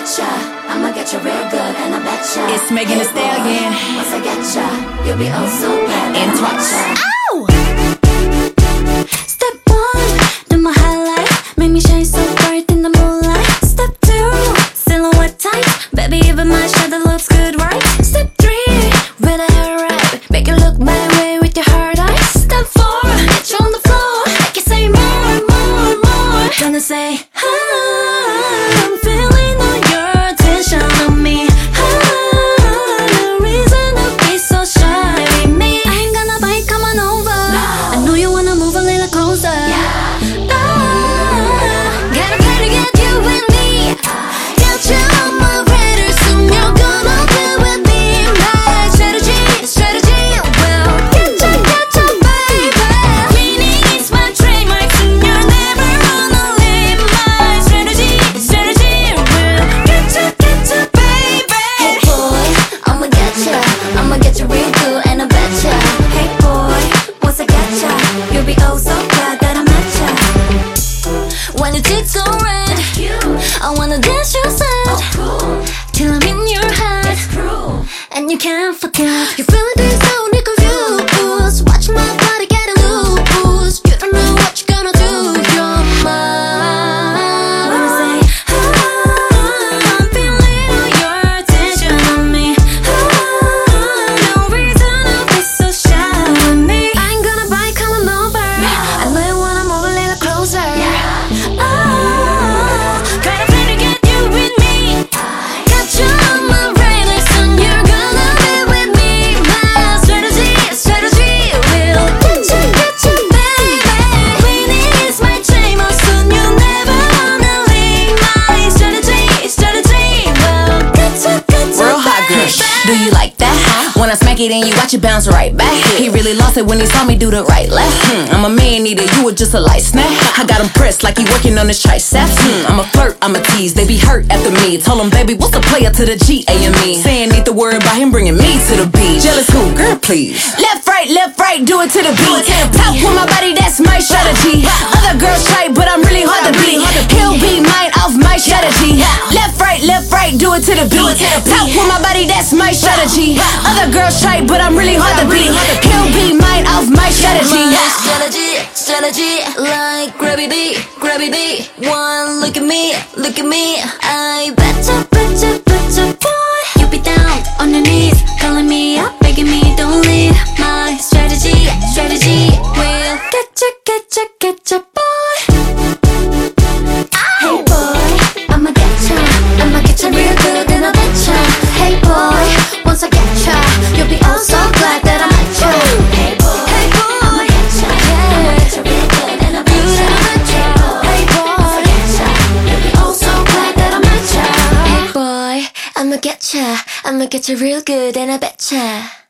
getcha, I'ma get you real good, and I betcha. It's Megan Thee Stallion. Once I getcha, you'll be oh so glad. And twice. Ow! Step one, do my highlight, make me shine so bright in the moonlight. Step two, silhouette tight, baby even my shadow looks good, right? Step three, with a hair right, make you look my way with your hard eyes. Step four, get you on the floor, make you say more, more, more. Gonna say, I'm feeling all your attention on me. No reason to be so shy with me. I ain't gonna bite, come on over. I know you wanna move a little closer. Gotta play to get you with me. Get you on my radar, soon you're gonna be with me. My strategy will get you, baby. Winning is my trademark, soon you'll never wanna leave. My strategy will get you, baby. Hey boy, I'ma get you real good, and I betcha. Hey boy, once I get ya, you'll be oh so glad that I met ya. When your cheeks so red, I wanna dance your side till I'm in your head, and you can't forget. You're feeling this so confused. Watch my body get loose. You don't know what you're gonna do. You're mine. When I say, I'm feeling all your attention on me. No reason to be so shy with me. I ain't gonna bite, come on over. I know you wanna move a little closer. Gotta play to get you with me. Got you on my radar, soon you're gonna be with me. My strategy will get you, baby. Winning is my trademark, soon you'll never wanna leave. My strategy will get you, Real hot girl, do you like that? When I smack it and you watch it bounce right back. He really lost it when he saw me do the right left. I'm a man eater, you were just a light snack. I got him pressed like he working on his triceps. I'm a flirt, I'm a tease, they be hurt after me. Told him, baby, what's the player to the G-A-M-E? Saying need the word about him bringing me to the beach. Jealous who? Girl, please. Left, right, do it to the beat. Top with my body, that's my strategy. Other girls try, but I'm really hard to beat. He'll be mine off my strategy. Left, right, do it to the beat. Top with my body, that's my strategy. Other girls try, but I'm really hard to beat. He'll be mine off my strategy. My strategy, like gravity. One look at me. I betcha, boy. You be down on your knees, calling me up, begging me don't leave. My strategy will get you, boy. Hey boy, I'ma get you real good, and I betcha. Hey boy, once I get ya, you'll be oh so glad that I met ya. Hey boy, I'ma get you real good, and I betcha. Hey boy, once I get ya, you'll be oh so glad that I met ya. Hey boy, I'ma get you real good, and I betcha.